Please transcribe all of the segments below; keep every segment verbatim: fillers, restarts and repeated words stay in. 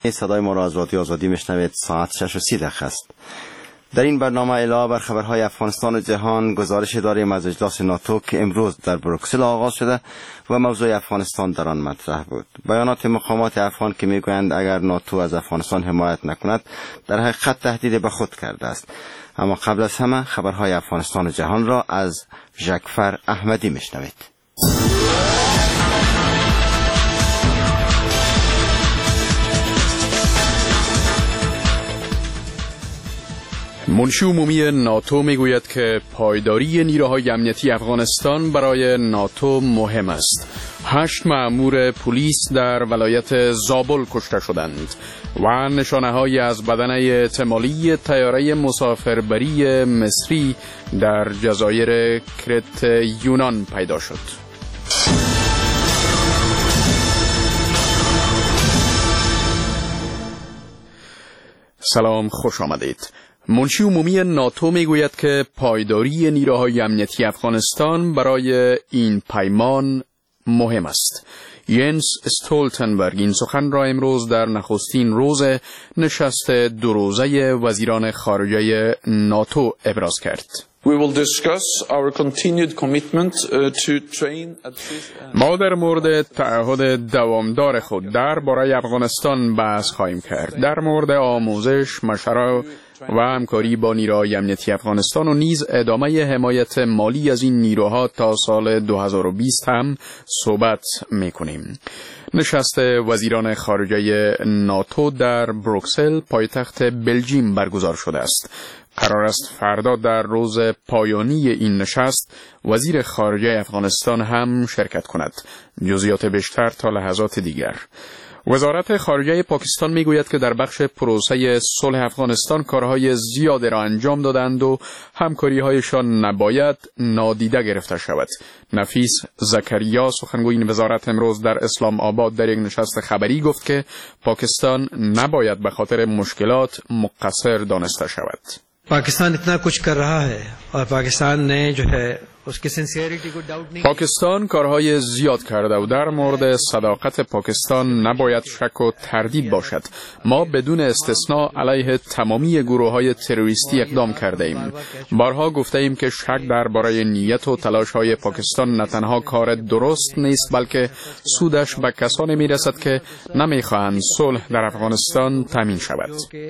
صدای ما را از رادیو آزادی میشنوید. ساعت شش و سی دقیقه است. در این برنامه علاوه بر خبرهای افغانستان و جهان، گزارش داریم از اجلاس ناتو که امروز در بروکسل آغاز شده و موضوع افغانستان در آن مطرح بود. بیانات مقامات افغان که میگویند اگر ناتو از افغانستان حمایت نکند در حقیقت تهدید به خود کرده است. اما قبل از همه خبرهای افغانستان و جهان را از ژکفر احمدی میشنوید. منشی عمومی ناتو میگوید که پایداری نیروهای امنیتی افغانستان برای ناتو مهم است. هشت مأمور پلیس در ولایت زابل کشته شدند و نشانه‌هایی از بدنه احتمالی طیاره مسافربری مصری در جزایر کرت یونان پیدا شد. سلام، خوش آمدید. منشی عمومی ناتو میگوید که پایداری نیروهای امنیتی افغانستان برای این پیمان مهم است. ینس استولتنبرگ این سخن را امروز در نخستین روز نشست دو روزه وزیران خارجه ناتو ابراز کرد. We will discuss our continued commitment to train ما در مورد تعهد دوامدار خود درباره افغانستان بحث خواهیم کرد. در مورد آموزش، مشورت و همکاری با نیروهای امنیتی افغانستان و نیز ادامه حمایت مالی از این نیروها تا سال دو هزار و بیست هم صحبت می‌کنیم. نشست وزیران خارجه ناتو در بروکسل پایتخت بلژیم برگزار شده است. قرار است فردا در روز پایانی این نشست وزیر خارجه افغانستان هم شرکت کند. جزئیات بیشتر تا لحظات دیگر. وزارت خارجه پاکستان میگوید که در بخش پروسه صلح افغانستان کارهای زیادی را انجام دادند و همکاری‌هایشان نباید نادیده گرفته شود. نفیس زکریا سخنگوی این وزارت امروز در اسلام آباد در یک نشست خبری گفت که پاکستان نباید به خاطر مشکلات مقصر دانسته شود. پاکستان اتنا کچھ کر رہا ہے اور پاکستان نے جو ہے اس کی سنسیریٹی کو ڈاؤٹ نہیں. پاکستان کارهای زیاد کرده و در مورد صداقت پاکستان نباید شک و تردید باشد. ما بدون استثناء علیه تمامی گروه‌های تروریستی اقدام کرده ایم. بارها گفته ایم که شک درباره نیت و تلاش‌های پاکستان نه تنها کار درست نیست بلکه سودش به کسانی میرسد که نمیخواهند صلح در افغانستان تامین شود.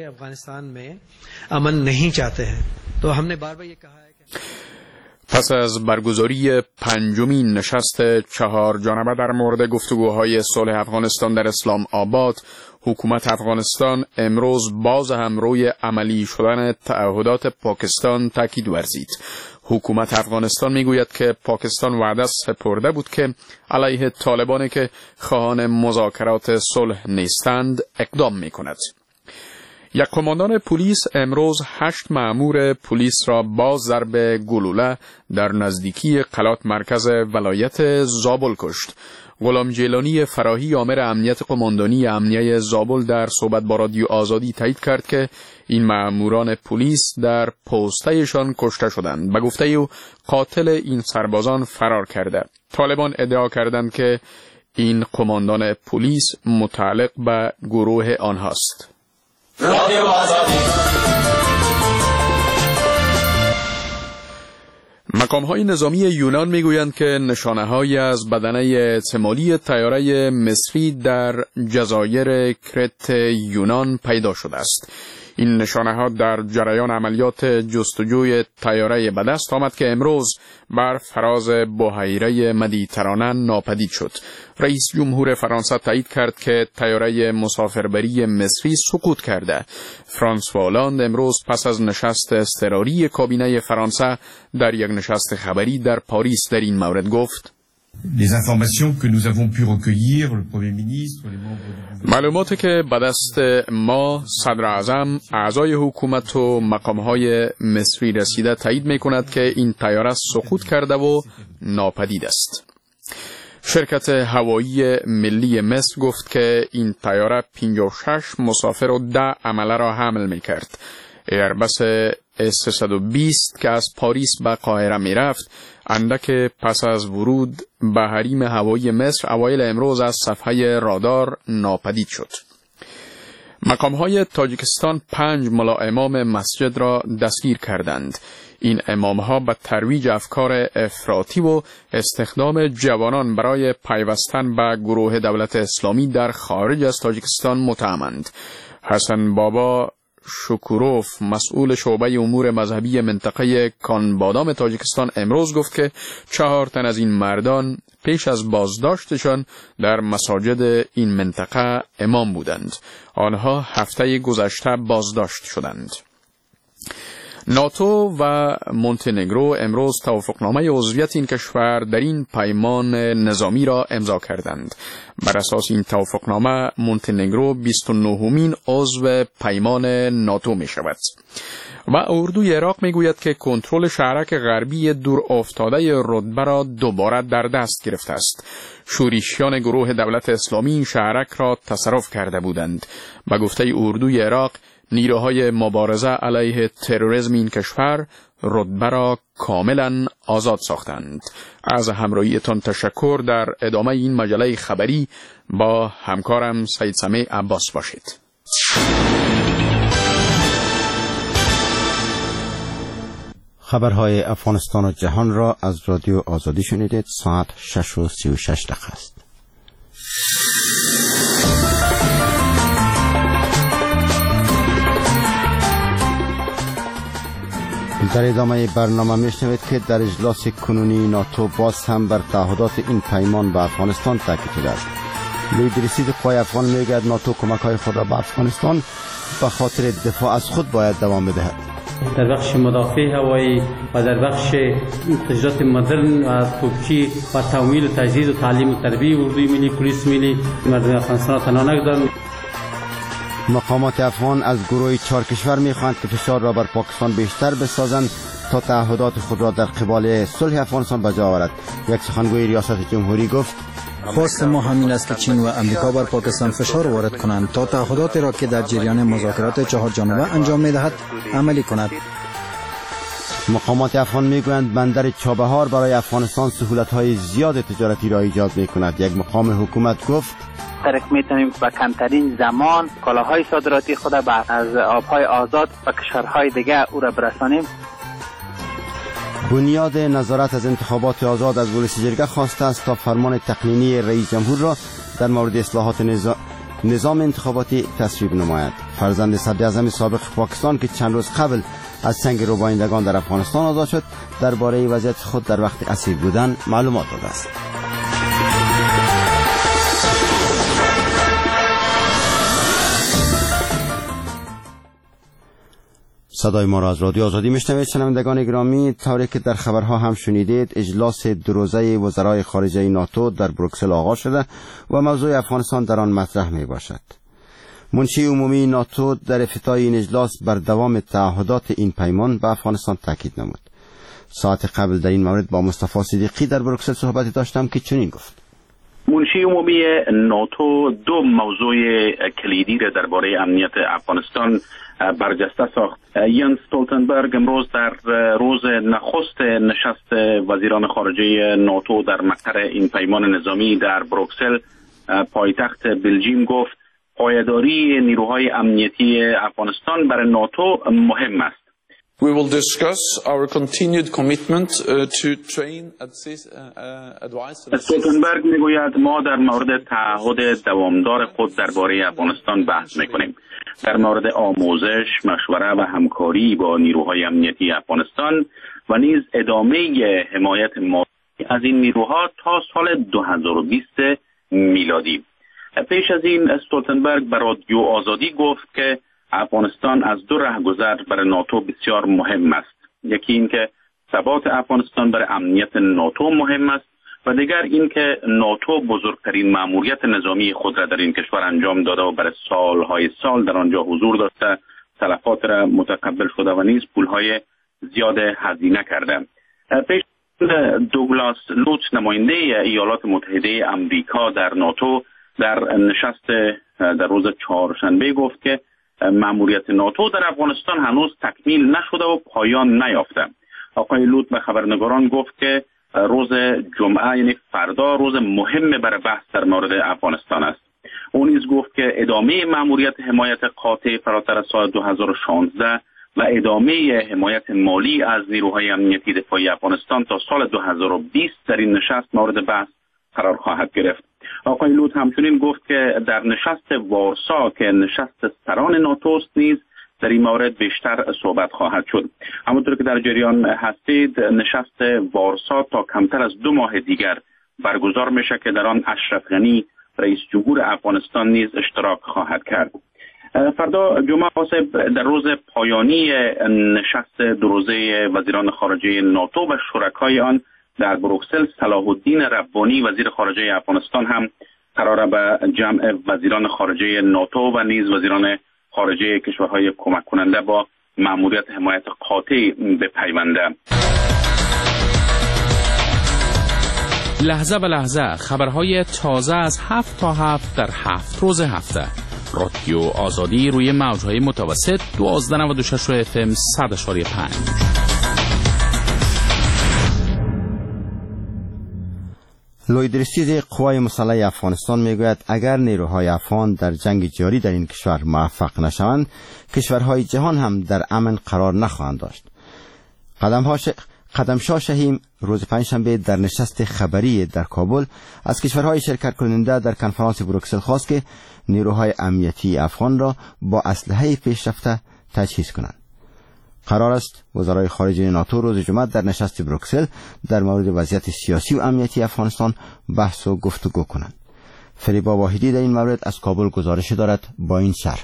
امن نہیں چاہتے ہیں تو ہم نے بار بار یہ کہا ہے کہ پس از برگزاری پنجمین نشست چهار جانبه در مورد گفتگوهای صلح افغانستان در اسلام آباد، حکومت افغانستان امروز باز هم روی عملی شدن تعهدات پاکستان تاکید ورزید. حکومت افغانستان میگوید که پاکستان وعده سپرده بود که علیه طالبانی که خواهان مذاکرات صلح نیستند اقدام میکند. یک قماندان پلیس امروز هشت مأمور پلیس را با ضرب گلوله در نزدیکی قلات مرکز ولایت زابل کشت. غلام جیلانی فراهی آمر امنیت قماندانی امنیه زابل در صحبت با رادیو آزادی تایید کرد که این مأموران پلیس در پوستهشان کشته شدند. به گفته او قاتل این سربازان فرار کرده. طالبان ادعا کردند که این قماندان پلیس متعلق به گروه آنهاست. مقام‌های نظامی یونان میگویند که نشانه‌هایی از بدنه احتمالی طیاره مصری در جزایر کرت یونان پیدا شده است. این نشانه‌ها در جریان عملیات جستجوی طیاره به دست آمد که امروز بر فراز بحیره مدیترانه ناپدید شد. رئیس جمهور فرانسه تایید کرد که طیاره مسافربری مصری سقوط کرده. فرانسوا هولاند امروز پس از نشست اضطراری کابینه فرانسه در یک نشست خبری در پاریس در این مورد گفت: Les informations que nous avons pu recueillir, le Premier ministre, les membres du gouvernement. معلوماتی که به دست ما، صدر اعظم، اعضای حکومت و مقام‌های مصری رسیده تایید می‌کند که این طیاره سقوط کرده و ناپدید است. شرکت هوایی ملی مصر گفت که این طیاره پنجاه و شش مسافر و ده عمله را حمل می‌کرد. ایربس سیصد و بیست که از پاریس به قاهره می رفت اندک پس از ورود به حریم هوایی مصر اوایل امروز از صفحه رادار ناپدید شد. مقام‌های تاجیکستان پنج ملا امام مسجد را دستگیر کردند. این امام‌ها به ترویج افکار افراطی و استخدام جوانان برای پیوستن به گروه دولت اسلامی در خارج از تاجیکستان متهمند. حسن بابا شکوروف، مسئول شعبه امور مذهبی منطقه کانبادام تاجیکستان، امروز گفت که چهار تن از این مردان پیش از بازداشتشان در مساجد این منطقه امام بودند. آنها هفته گذشته بازداشت شدند. ناتو و مونتنگرو امروز توافقنامه عضویت این کشور در این پیمان نظامی را امضا کردند. بر اساس این توافقنامه مونتنگرو بیست و نهمین عضو پیمان ناتو می شود. و اردوی عراق می گوید که کنترل شهرک غربی دور افتاده رتبه را دوباره در دست گرفته است. شورشیان گروه دولت اسلامی این شهرک را تصرف کرده بودند. به گفته اردوی عراق، نیروهای مبارزه علیه تروریسم این کشور رتبه را کاملا آزاد ساختند. از همراهیتان تشکر. در ادامه این مجله خبری با همکارم سید سمیع عباس باشید. خبرهای افغانستان و جهان را از رادیو آزادی شنیدید. ساعت شش و سی و شش دقیقه است. در ادامه برنامه میشنوید که در اجلاس کنونی ناتو باز هم بر تعهدات این پیمان به افغانستان تاکید شده است. لوید رسید قوای افغان میگوید ناتو کمک‌های خود را به افغانستان به خاطر دفاع از خود باید دوام بدهد. در بخش مدافع هوایی و در بخش تجهیزات مدرن و توپچی و تمویل و تجهیز و تعلیم و تربیت اردوی ملی، پلیس ملی مردم افغانستان را تنها نگذارند. مقامات افغان از گروه چهار کشور می‌خواهند که فشار را بر پاکستان بیشتر بسازند تا تعهدات خود را در قبال صلح افغانستان به جا آورد. یک سخنگوی ریاست جمهوری گفت: خواست ما همین است که چین و امریکا بر پاکستان فشار وارد کنند تا تعهدات را که در جریان مذاکرات چهار جانبه انجام می‌دهد عملی کند. مقامات افغان میگویند بندر چابهار برای افغانستان سهولت‌های زیاد تجارتی را ایجاد می‌کند. یک مقام حکومت گفت: طریق میتونیم با کمترین زمان کالاهای صادراتی خود از آبهای آزاد و کشورهای دیگه او را برسانیم. بنیاد نظارت از انتخابات آزاد از ولس جرگه خواسته است تا فرمان تقنینی رئیس جمهور را در مورد اصلاحات نظام, نظام انتخاباتی تصویب نماید. فرزند صدر اعظم سابق پاکستان که چند روز قبل از سنگ روبایندگان در افغانستان آزاد شد، درباره وضعیت خود در وقت اسیر بودن معلومات داده است. صدای ما را از رادیو آزادی میشنوید. شنوندگان گرامی، طوری که در خبرها هم شنیدید، اجلاس دو روزه وزرای خارجه ناتو در بروکسل آغاز شده و موضوع افغانستان در آن مطرح می باشد. منشی عمومی ناتو در افتتاح این اجلاس بر دوام تعهدات این پیمان به افغانستان تاکید نمود. ساعت قبل در این مورد با مصطفی صدیقی در بروکسل صحبت داشتم که چنین گفت: منشی عمومی ناتو دو موضوع کلیدی را درباره امنیت افغانستان برجسته ساخت. یانس استولتنبرگ امروز در روز نخست نشست وزیران خارجه ناتو در مقر این پیمان نظامی در بروکسل پایتخت بلژیم گفت پایداری نیروهای امنیتی افغانستان برای ناتو مهم است. We will discuss our continued commitment uh, to train, assist, uh, advise. استولتنبرگ میگوید ما در مورد تعهد دوامدار خود درباره افغانستان بحث میکنیم. در مورد آموزش، مشوره و همکاری با نیروهای امنیتی افغانستان و نیز ادامه حمایت مالی از این نیروها تا سال دو هزار و بیست میلادی. پیش از این استولتنبرگ به رادیو آزادی گفت که افغانستان از دو رهگذر برای ناتو بسیار مهم است. یکی این که ثبات افغانستان برای امنیت ناتو مهم است و دیگر این که ناتو بزرگترین مأموریت نظامی خود را در این کشور انجام داده و برای سالهای سال در آنجا حضور داشته، تلفات را متقبل شده و نیز پولهای زیاد هزینه کرده. پیش دوگلاس لوتس نماینده ایالات متحده امریکا در ناتو در نشست در روز چهارشنبه گفت که مأموریت ناتو در افغانستان هنوز تکمیل نشده و پایان نیافته. آقای لوت به خبرنگاران گفت که روز جمعه یعنی فردا روز مهم برای بحث در مورد افغانستان است. او نیز گفت که ادامه مأموریت حمایت قاطع فراتر از سال دو هزار و شانزده و ادامه حمایت مالی از نیروهای امنیتی دفاعی افغانستان تا سال دو هزار و بیست در این نشست مورد بحث قرار خواهد گرفت. آقای لود همچنین گفت که در نشست وارسا که نشست سران ناتو است نیز در این مورد بیشتر صحبت خواهد شد. همونطور که در جریان هستید، نشست وارسا تا کمتر از دو ماه دیگر برگزار میشه که در آن اشرف غنی رئیس جمهور افغانستان نیز اشتراک خواهد کرد. فردا جمعه صبح در روز پایانی نشست دو روزه وزیران خارجه ناتو و شرکای آن در بروکسل، صلاح الدین ربانی وزیر خارجه افغانستان هم قرار به جمع وزیران خارجه ناتو و نیز وزیران خارجه کشورهای کمک کننده با مأموریت حمایت قاطع بپیونده. لحظه به لحظه خبرهای تازه از هفت تا هفت در هفت روز هفته. رادیو آزادی روی موجهای متوسط دوازده نود و شش اف ام صد اشاری پنج. لوید رشید قوای مسلح افغانستان میگوید اگر نیروهای افغان در جنگ جاری در این کشور موفق نشوند، کشورهای جهان هم در امن قرار نخواهند داشت. قدمشاه شهیم روز پنجشنبه در نشست خبری در کابل از کشورهای شرکت کننده در کنفرانس بروکسل خواست که نیروهای امنیتی افغان را با اسلحه پیشرفته تجهیز کنند. قرار است وزرای خارجه ناتو روز جمعه در نشست بروکسل در مورد وضعیت سیاسی و امنیتی افغانستان بحث و گفتگو کنند. فریبا واحدی در این مورد از کابل گزارش دارد با این شرح.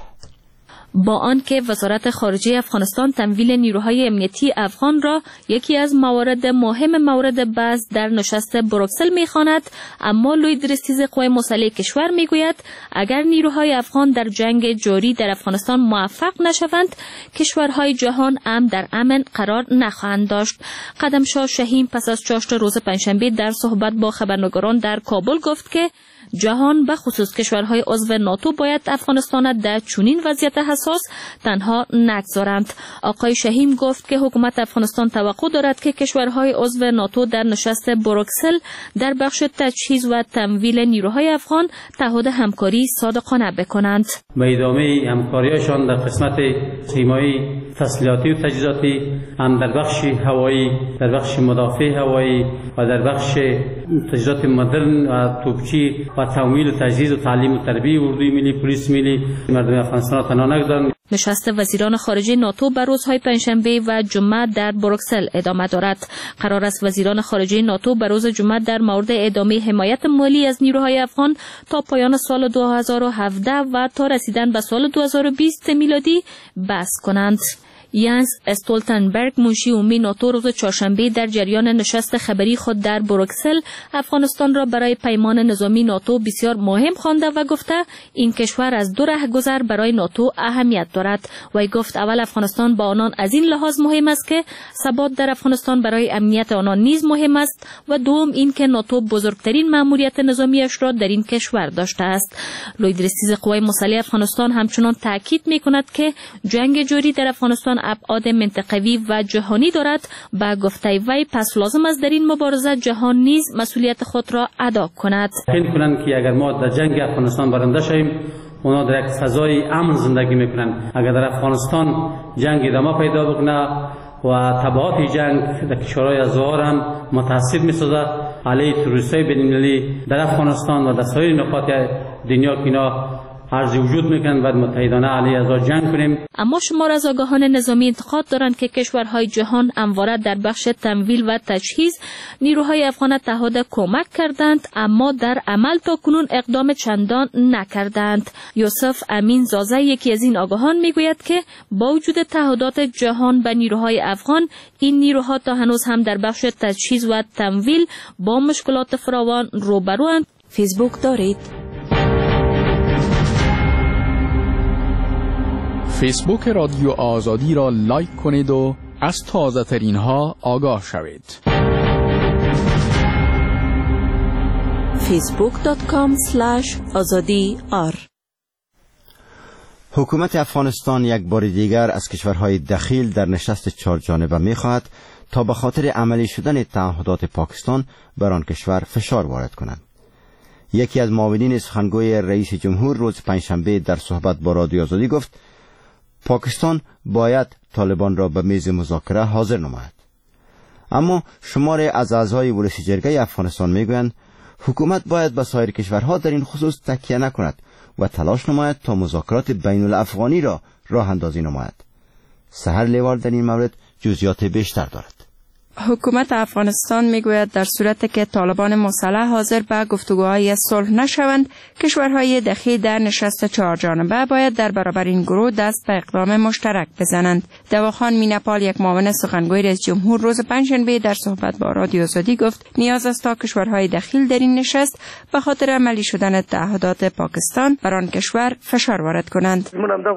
با آنکه وزارت خارجه افغانستان تمویل نیروهای امنیتی افغان را یکی از موارد مهم مورد بحث در نشست بروکسل می‌خواند، اما لوید رستیز قوای مسلح کشور میگوید اگر نیروهای افغان در جنگ جاری در افغانستان موفق نشوند، کشورهای جهان هم در امن قرار نخواهند داشت. قدمشاه شهیم پس از چاشت روز پنجشنبه در صحبت با خبرنگاران در کابل گفت که جهان به خصوص کشورهای عضو ناتو باید افغانستان در چنین وضعیت حساس تنها نگذارند. آقای شهیم گفت که حکومت افغانستان توقع دارد که کشورهای عضو ناتو در نشست بروکسل در بخش تجهیز و تمویل نیروهای افغان تعهد همکاری صادقانه بکنند. به ادامه همکاریشان در قسمت حمایت تسلیحاتی و تجهیزاتی هم در بخش هوایی، در بخش مدافع هوایی و در بخش تجهیزات مدرن و توپچی و تمویل و تجهیز و تعلیم و تربیت اردوی ملی، پلیس ملی مردم افغانستان را تنها نگذارند. نشست وزیران خارجه ناتو بر روزهای پنجشنبه و جمعه در بروکسل ادامه دارد. قرار است وزیران خارجه ناتو بر روز جمعه در مورد ادامه حمایت مالی از نیروهای افغان تا پایان سال دو هزار و هفده و تا رسیدن به سال دو هزار و بیست میلادی بحث کنند. یانس استولتنبرگ منشی عمومی ناتو روز چهارشنبه در جریان نشست خبری خود در بروکسل افغانستان را برای پیمان نظامی ناتو بسیار مهم خوانده و گفته این کشور از دو راهگذر برای ناتو اهمیت دارد. وی گفت اول افغانستان با آنان از این لحاظ مهم است که ثبات در افغانستان برای امنیت آنان نیز مهم است و دوم این که ناتو بزرگترین مأموریت نظامیش را در این کشور داشته است. لوید رستیز قوای مسلح افغانستان همچنان تاکید می‌کند که جنگ جاری در افغانستان ابعاد منطقوی و جهانی دارد. با گفته وی پس لازم است در این مبارزه جهان نیز مسئولیت خود را ادا کند. فکر کنند که اگر ما در جنگ افغانستان برنده شویم، اونا در یک فضای امن زندگی میکنند. اگر در افغانستان جنگ ادامه پیدا بکنه و تبعات جنگ در کشورهای ازوار هم متاثر می‌سازد علیه تروریست‌های بین‌المللی در افغانستان و در سایر نقاط دنیا که اینا عرض وجود میکنند و متحدانه علیه از جنگ کنیم. اما شمار از آگاهان نظامی انتقاد دارند که کشورهای جهان همواره در بخش تمویل و تجهیز نیروهای افغان تعهد کمک کردند، اما در عمل تا کنون اقدام چندان نکردند. یوسف امین زازه یکی از این آگاهان میگوید که با وجود تعهدات جهان به نیروهای افغان، این نیروها تا هنوز هم در بخش تجهیز و تمویل با مشکلات فراوان روبروند. فیسبوک دارید؟ فیسبوک رادیو آزادی را لایک کنید و از تازه ترین ها آگاه شوید. فیسبوک دات کام اسلش آزادی آر. حکومت افغانستان یک بار دیگر از کشورهای دخیل در نشست چهار جانبه می‌خواهد تا به خاطر عملی شدن تعهدات پاکستان بر آن کشور فشار وارد کنند. یکی از معاونین سخنگوی رئیس جمهور روز پنجشنبه در صحبت با رادیو آزادی گفت پاکستان باید طالبان را به میز مذاکره حاضر نماید. اما شماری از اعضای ولسی جرگه افغانستان میگویند حکومت باید به سایر کشورها در این خصوص تکیه نکند و تلاش نماید تا مذاکرات بین الافغانی را راه اندازی نماید. سحر لیوال در این مورد جزئیات بیشتر دارد. حکومت افغانستان میگوید در صورتی که طالبان مسلح حاضر به گفتگوهای صلح نشوند، کشورهای دخیل در نشست چهار جانبه باید در برابر این گروه دست به اقدام مشترک بزنند. دواخان مینپال، یک معاون سخنگوی رئیس جمهور، روز پنجشنبه در صحبت با رادیو آزادی گفت نیاز است تا کشورهای دخیل در این نشست به خاطر عملی شدن تعهدات پاکستان بر آن کشور فشار وارد کنند.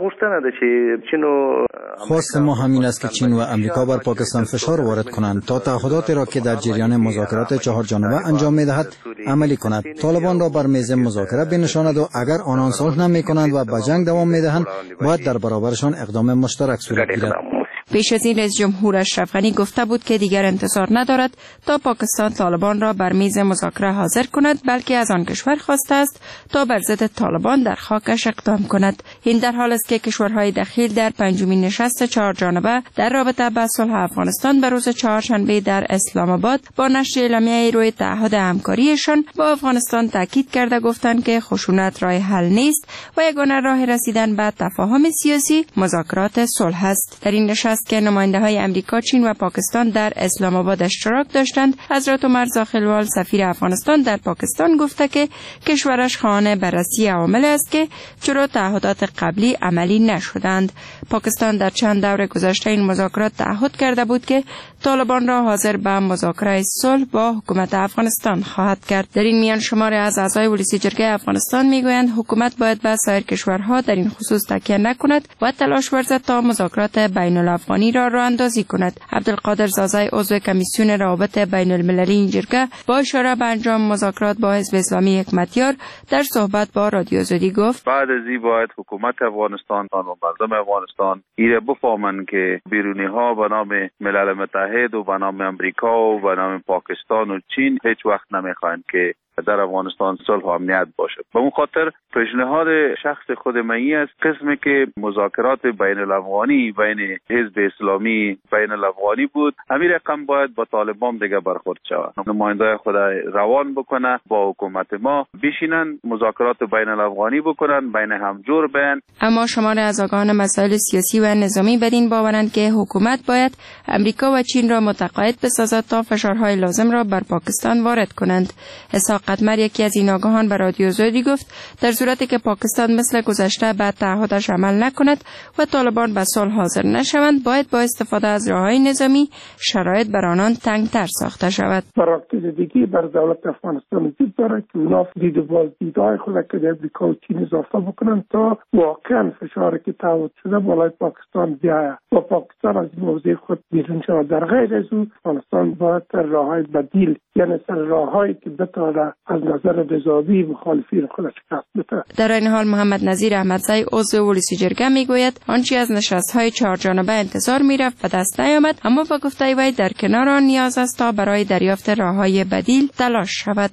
خواست ما همین است که چین و امریکا بر پاکستان فشار وارد کنند تا تعهداتی را که در جریان مذاکرات چهار جانبه انجام می‌دهد عملی کند. طالبان را بر میز مذاکره بنشاند و اگر آنان صلح نمی‌کنند و به جنگ دوام می‌دهند باید در برابرشان اقدام مشترک صورت گیرد. پیش از این رئیس جمهور اشرف غنی گفته بود که دیگر انتظار ندارد تا پاکستان طالبان را بر میز مذاکره حاضر کند، بلکه از آن کشور خواسته است تا بر ضد طالبان در خاکش اقدام کند. این در حال است که کشورهای دخیل در پنجمین نشست چهار جانبه در رابطه با صلح افغانستان به روز چهارشنبه در اسلام آباد با نشر اعلامیه روی تعهد همکاریشان با افغانستان تاکید کرده گفتند که خشونت راه حل نیست و یگانه راه رسیدن به تفاهم سیاسی مذاکرات صلح است. در این نشست که نماینده های امریکا، چین و پاکستان در اسلام آباد اشتراک داشتند، حضرت عمر زاخلوال سفیر افغانستان در پاکستان گفته که کشورش خواهان بررسی عوامل است که چرا تعهدات قبلی عملی نشدند. پاکستان در چند دور گذشته این مذاکرات تعهد کرده بود که طالبان را حاضر به مذاکره صلح با حکومت افغانستان خواهد کرد. در این میان شماری از اعضای ولسی جرگه افغانستان میگویند حکومت باید به سایر کشورها در این خصوص تکیه نکند و تلاش ورزد تا مذاکرات بین الافغانی را راه اندازی کند. عبدالقادر زازای عضو کمیسیون روابط بین المللی این جرگه با اشاره به انجام مذاکرات با حزب اسلامی حکمتیار در صحبت با رادیو آزادی گفت بعد از این باید حکومت افغانستان و مردم افغانستان ایره بفهمند که بیرونی ها به نام ملل متحد و به نام امریکا و به نام پاکستان و چین هیچ وقت نمیخواهند که در افغانستان صلح و امنیت باشه. به اون خاطر پیشنهاد شخص خود من است قسمی که مذاکرات بین الافغانی بین حزب اسلامی بین الافغانی بود، همین رقم باید با طالبان دیگه برخورد شود. نماینده خود روان بکنه با حکومت ما بشینن مذاکرات بین الافغانی بکنن، بین همجور بین. اما شمار از آگاهان مسائل سیاسی و نظامی بدین باورند که حکومت باید امریکا و چین را متقاعد بسازد تا فشارهای لازم را بر پاکستان وارد کنند. اسحاق قدمر، یکی از این آگاهان، به رادیو آزادی گفت در صورتی که پاکستان مثل گذشته به تعهدش عمل نکند و طالبان به صلح حاضر نشوند، باید با استفاده از راههای نظامی شرایط بر آنان تنگتر ساخته شود. برآورده بر دولت افغانستان وجود دارد که اونا دید و بازدیدهای خود که در امریکا و چین اضافه بکنند تا واقعا فشاری که تعهد شده بالای پاکستان بیاید و پاکستان از این موضوع خود بیرون شود. در غیر از او افغانستان باید راههای بدیل، یعنی سر راههایی که بتواند از نظر نظامی مخالفین خودش شکست بده. در این حال محمد نظیر احمدزی عضو ولسی جرگه میگوید آنچه از نشست‌های چهار جانبه انتظار میرفت به دست نیامد، اما با گفته وی در کنار آن نیاز است تا برای دریافت راههای بدیل تلاش شود.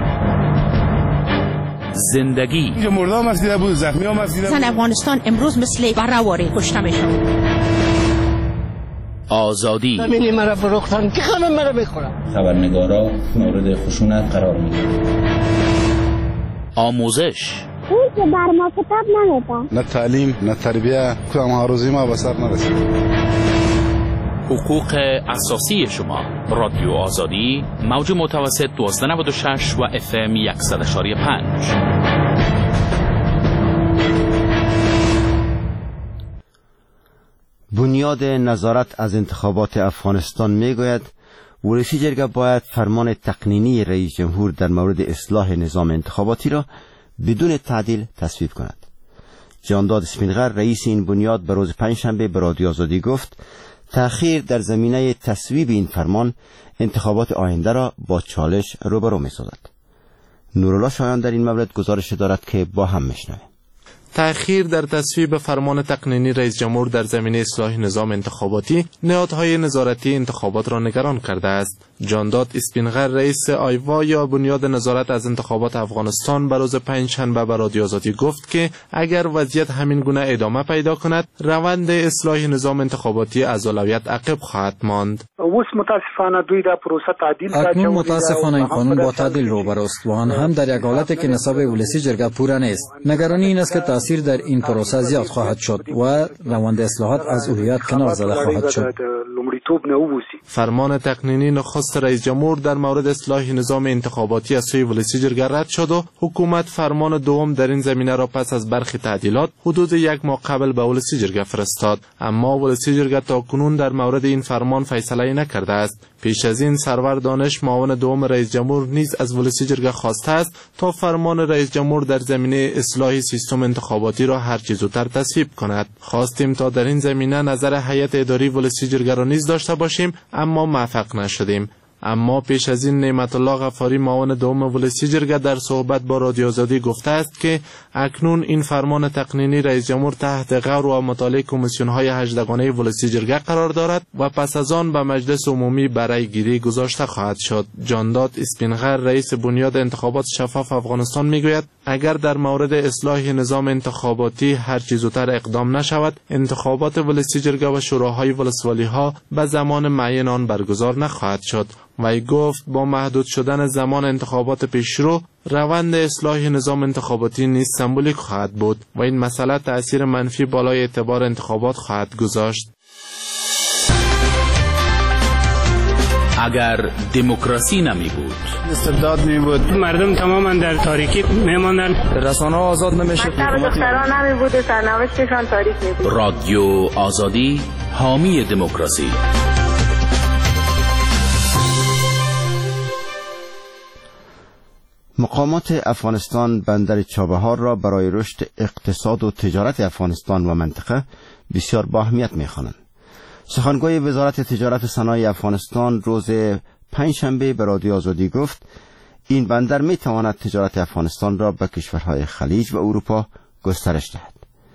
زندگی اینجا مردم مسیده بود، زخمی هم مسیده بود. افغانستان امروز مثل برآوری کشته میشود. آزادی همینی مرا فروختن که خانم مرا بخورم. خبرنگارا مورد خشونت قرار میگیرند. آموزش اون که بر ما کتاب نمیده. نه تعلیم نه تربیه، کدام هاروزی ما به سر نرسید. حقوق اساسی شما. رادیو آزادی، موج متوسط دوازده نود و شش و اف ام صد و یک و پنج. بنیاد نظارت از انتخابات افغانستان میگوید ولسی جرگه باید فرمان تقنینی رئیس جمهور در مورد اصلاح نظام انتخاباتی را بدون تعدیل تصویب کند. جانداد اسپینغر، رئیس این بنیاد، به روز پنجشنبه به رادیو آزادی گفت تأخیر در زمینه تصویب این فرمان انتخابات آینده را با چالش روبرو می‌سازد. نورالله شایان در این مورد گزارش دارد که با هم میشنویم. تأخیر در تصویب فرمان تقنینی رئیس جمهور در زمینه اصلاح نظام انتخاباتی نهادهای نظارتی انتخابات را نگران کرده است. جانداد اسپینغر رئیس آیوا یا بنیاد نظارت از انتخابات افغانستان به روز پنجشنبه به رادیو آزادی گفت که اگر وضعیت همین گونه ادامه پیدا کند روند اصلاح نظام انتخاباتی از اولویت عقب خواهد ماند. اکنون متاسفانه این قانون با تعدیل روبروست و آن هم در یک حالتی که نصاب ولسی جرگه پوره نیست. نگرانی این است که تاثیر در این پروسه زیاد خواهد شد و روند اصلاحات از اولویت کنار زده خواهد شد. فرمان تقنینی نخست رئیس جمهور در مورد اصلاح نظام انتخاباتی از سوی ولسی جرگه رد شد و حکومت فرمان دوم در این زمینه را پس از برخی تعدیلات حدود یک ماه قبل به ولسی جرگه فرستاد، اما ولسی جرگه تاکنون در مورد این فرمان فیصله نکرده است. پیش از این سرور دانش معاون دوم رئیس جمهور نیز از ولسی جرگه خواسته است تا فرمان رئیس جمهور در زمینه اصلاح سیستم انتخاباتی را هر چه زودتر تصویب کند. خواستیم تا در این زمینه نظر هیئت اداری ولسی جرگه را نیز داشته باشیم اما موفق نشدیم. اما پیش از این نعمت الله غفاری معاون دوم ولسی جرگه در صحبت با رادیو آزادی گفته است که اکنون این فرمان تقنینی رئیس جمهور تحت غور و مطالعه کمیسیون های هجدگانه ولسی جرگه قرار دارد و پس از آن به مجلس عمومی برای گیری گذاشته خواهد شد. جانداد اسپینغر رئیس بنیاد انتخابات شفاف افغانستان میگوید اگر در مورد اصلاح نظام انتخاباتی هر چه زودتر اقدام نشود انتخابات ولسی جرگه و شوراهای ولسوالی ها به زمان معین آن برگزار نخواهد شد. وی گفت با محدود شدن زمان انتخابات پیشرو روند اصلاح نظام انتخاباتی نیز سمبولیک خواهد بود و این مسئله تأثیر منفی بالای اعتبار انتخابات خواهد گذاشت. اگر دموکراسی نمی بود، استبداد می بود، مردم تماما در تاریکی می ماندن، رسانه آزاد نمیشه، دختران نمی بود، سرنوشتشان تاریک می بود. رادیو آزادی حامی دموکراسی. مقامات افغانستان بندر چابهار را برای رشد اقتصاد و تجارت افغانستان و منطقه بسیار با اهمیت می‌خوانند. سخنگوی وزارت تجارت و صنایع افغانستان روز پنجشنبه به رادیو آزادی گفت این بندر می‌تواند تجارت افغانستان را به کشورهای خلیج و اروپا گسترش دهد.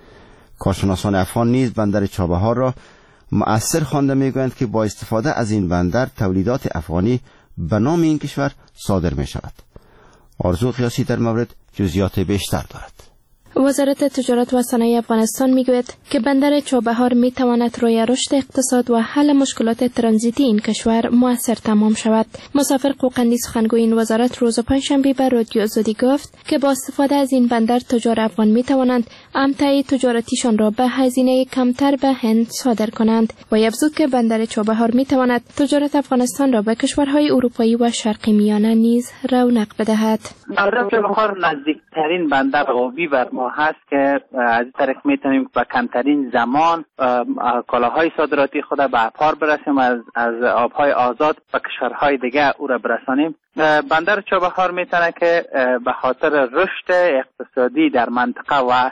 کارشناسان افغان نیز بندر چابهار را مؤثر خوانده می‌گویند که با استفاده از این بندر تولیدات افغانی به نام این کشور صادر می‌شود. آرزو قیاسی در مورد جزئیات بیشتر دارد. وزارت تجارت و صنایع افغانستان میگوید که بندر چابهار میتواند روی رشد اقتصاد و حل مشکلات ترانزیتی این کشور مؤثر تمام شود. مسافر قوقندی سخنگوی این وزارت روز پنجشنبه به رادیو آزادی گفت که با استفاده از این بندر تجار افغان میتوانند امتع تجارتیشان را به هزینه کمتر به هند صادر کنند و افزود که بندر چابهار میتواند تجارت افغانستان را به کشورهای اروپایی و شرقی میانه نیز رونق بدهد. بندر چابهار نزدیکترین بندر آبی بر ما هست که از این طریق میتونیم با کمترین زمان کالاهای صادراتی خود به افار برسیم از از آبهای آزاد به کشورهای دیگه او را برسانیم. بندر چابهار میتونه که به خاطر رشد اقتصادی در منطقه و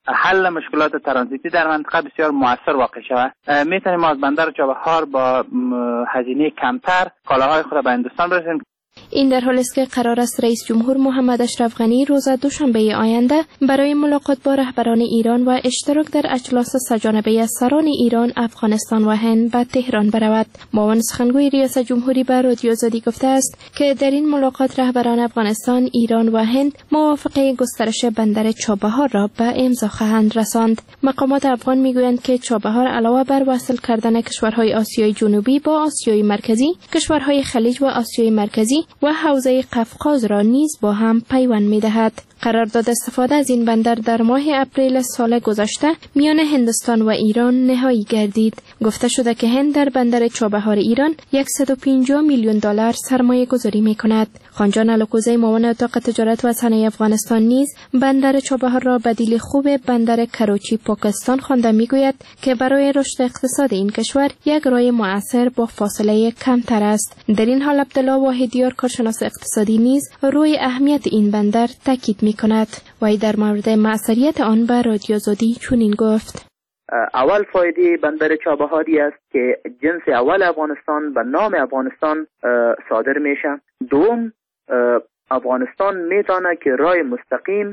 حل مشکلات ترانزیتی در منطقه بسیار موثر واقع شود. میتونیم از بندر چابهار با هزینه کمتر کالاهای خود به هندوستان برسیم. این در حالی است که قرار است رئیس جمهور محمد اشرف غنی روز دوشنبه آینده برای ملاقات با رهبران ایران و اشتراک در اجلاس سه‌جانبه سران ایران، افغانستان و هند به تهران برود. معاون سخنگوی ریاست جمهوری به رادیو آزادی گفته است که در این ملاقات رهبران افغانستان، ایران و هند موافقه گسترش بندر چابهار را به امضا خواهند رساند. مقامات افغان میگویند که چابهار علاوه بر وصل کردن کشورهای آسیای جنوبی با آسیای مرکزی، کشورهای خلیج و آسیای مرکزی و حوزه قفقاز را نیز با هم پیوند می‌دهد. قرارداد استفاده از این بندر در ماه اپریل سال گذشته میان هندوستان و ایران نهایی گردید. گفته شده که هند در بندر چابهار ایران صد و پنجاه میلیون دلار سرمایه گذاری می کند. خانجان الکوزی معاون اتاق تجارت و صنایع افغانستان نیز بندر چابهار را بدیل خوب بندر کراچی پاکستان خوانده میگوید که برای رشد اقتصاد این کشور یک راه مؤثر با فاصله کمتر است. در این حال عبدالله واحدیار کارشناس اقتصادی نیز روی اهمیت این بندر تاکید می کند. وی در مورد مؤثریت آن به رادیو آزادی چنین گفت: اول فایده بندر چابهاری است که جنس اول افغانستان به نام افغانستان صادر میشه. دوم، افغانستان میتونه که راه مستقیم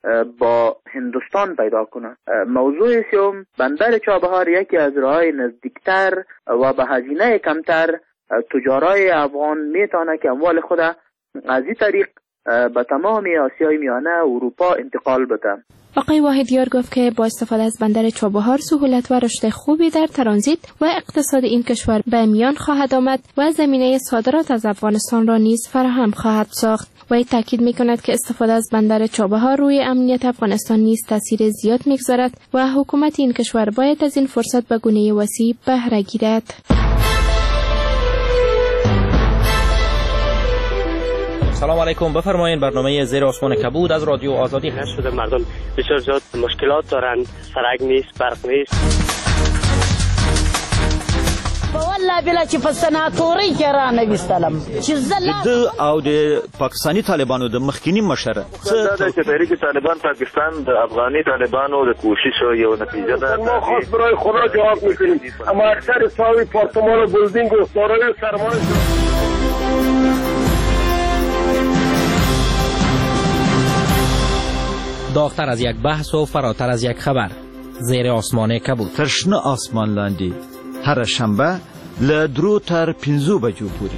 با هندوستان پیدا کنه. موضوع سوم، بندر چابهار یکی از راههای نزدیکتر و به هزینه کمتر تجارای افغان میتونه که اموال خود از این طریق به تمام آسیای میانه و اروپا انتقال بده. آقای واحدیار گفت که با استفاده از بندر چابهار سهولت و رشد خوبی در ترانزیت و اقتصاد این کشور به میان خواهد آمد و زمینه صادرات از افغانستان را نیز فراهم خواهد ساخت. و تاکید می‌کند که استفاده از بندر چابهار روی امنیت افغانستان نیز تاثیر زیاد می‌گذارد و حکومت این کشور باید از این فرصت به گونه وسیع بهره گیرد. سلام علیکم، بفرمایید. برنامه زیر آسمان کبود از رادیو آزادی هست. شده مردم بسیار زیاد مشکلات دارن، سرک نیست، برق نیست. والله بلا چې په سناتوري کې را نویستلم چې زله د او د پاکستانی طالبانو د مخکینی مشر څه د تحریک طالبان پاکستان د افغاني طالبانو د کوشش یو نتیجه ده. ما خاص برای خدا جواب میکنیم، اما اکثر ساوی پارتمان و بلدینگ و سارای سرمایه داغتر از یک بحث و فراتر از یک خبر. زیر آسمان کبود، ترشنه آسمان لاندی، هر شنبه له درو تر پنځو بجو پورې.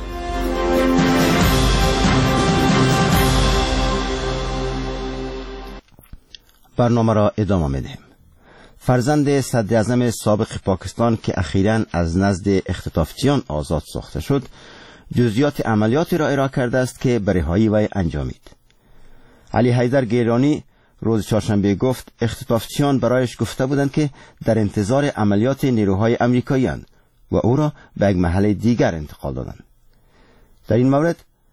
برنامه را ادامه میدهیم. فرزند صدراعظم سابق پاکستان که اخیراً از نزد اختطافچیان آزاد ساخته شد، جزئیات عملیاتی را ارائه کرده است که به رهایی وی انجامید. علی حیدر گیلانی روز چهارشنبه گفت اختطافچیان برایش گفته بودند که در انتظار عملیات نیروهای امریکایی‌اند و او را به یک محل دیگر انتقال دادند. در این مورد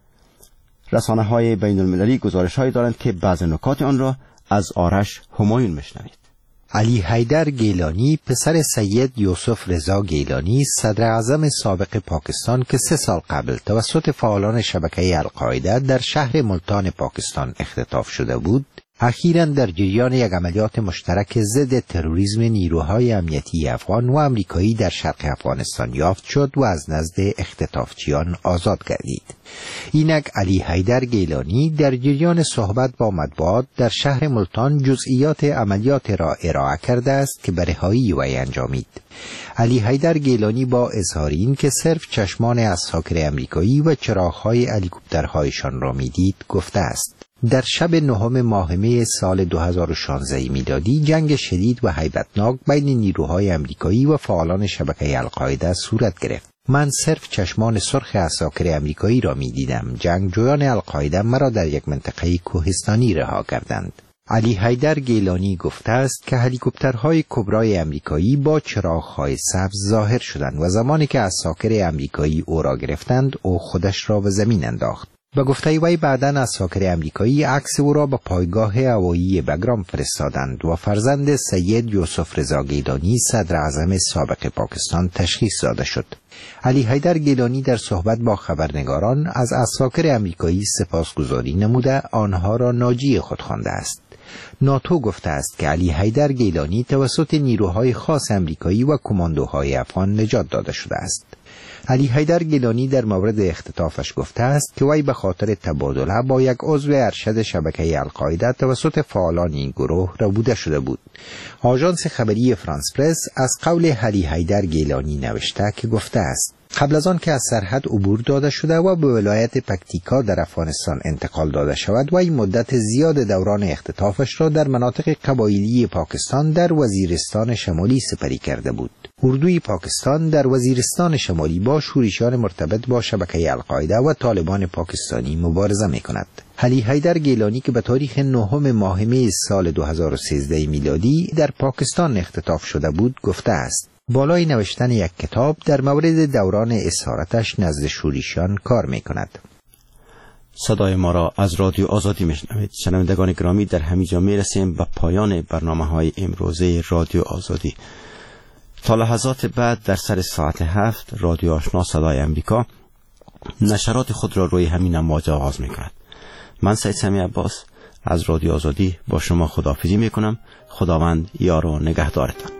رسانه‌های بین المللی گزارش‌هایی دارند که بعض نکات آن را از آرش همایون میشنوید. علی حیدر گیلانی پسر سید یوسف رضا گیلانی صدر اعظم سابق پاکستان که سه سال قبل توسط فعالان شبکه القاعده در شهر ملتان پاکستان اختطاف شده بود، اخیراً در جریان یک عملیات مشترک ضد تروریسم نیروهای امنیتی افغان و امریکایی در شرق افغانستان یافت شد و از نزد اختطافچیان آزاد گردید. اینک علی حیدر گیلانی در جریان صحبت با مطبوعات در شهر ملتان جزئیات عملیات را ارائه کرده است که به رهایی وی انجامید. علی حیدر گیلانی با اظهار این که صرف چشمان عساکر امریکایی و چراغ‌های هلیکوپترهایشان را میدید گفته است: در شب نهم ماه می سال دو هزار و شانزده میلادی جنگ شدید و هیبتناک بین نیروهای امریکایی و فعالان شبکه القاعده صورت گرفت. من صرف چشمان سرخ عساکر امریکایی را می دیدم. جنگجویان القاعده مرا در یک منطقه کوهستانی رها کردند. علی حیدر گیلانی گفته است که هلیکوپترهای کبرای امریکایی با چراغ‌های سبز ظاهر شدند و زمانی که عساکر امریکایی او را گرفتند او خودش را به زمین انداخت. به گفته وی بعداً عساکر امریکایی عکس او را به پایگاه هوایی بگرام فرستادند و فرزند سید یوسف رضا گیلانی صدر اعظم سابق پاکستان تشخیص داده شد. علی حیدر گیلانی در صحبت با خبرنگاران از عساکر امریکایی سپاسگزاری نموده آنها را ناجی خود خوانده است. ناتو گفته است که علی حیدر گیلانی توسط نیروهای خاص امریکایی و کماندوهای افغان نجات داده شده است. علی حیدر گیلانی در مورد اختطافش گفته است که وی به خاطر تبادله با یک عضو ارشد شبکه القاعده توسط فعالان این گروه ربوده شده بود. آژانس خبری فرانس پرس از قول علی حیدر گیلانی نوشته که گفته است: قبل از آن که از سرحد عبور داده شده و به ولایت پکتیکا در افغانستان انتقال داده شود و این مدت زیاد دوران اختطافش را در مناطق قبایلی پاکستان در وزیرستان شمالی سپری کرده بود. اردوی پاکستان در وزیرستان شمالی با شورشیان مرتبط با شبکه القاعده و طالبان پاکستانی مبارزه می کند. علی حیدر گیلانی که به تاریخ نهم ماه می سال دو هزار و سیزده میلادی در پاکستان اختطاف شده بود گفته است: بالای نوشتن یک کتاب در مورد دوران اسارتش نزد شورشیان کار می کند. صدای ما را از رادیو آزادی میشنوید. شنوندگان گرامی، در همینجا میرسیم به پایان برنامه های امروزه رادیو آزادی. تا لحظات بعد در سر ساعت هفت رادیو آشنا صدای امریکا نشرات خود را روی همین امواج آغاز می کند. من سید سمیع عباس از رادیو آزادی با شما خداحافظی می کنم. خداوند یار و نگهدارتان.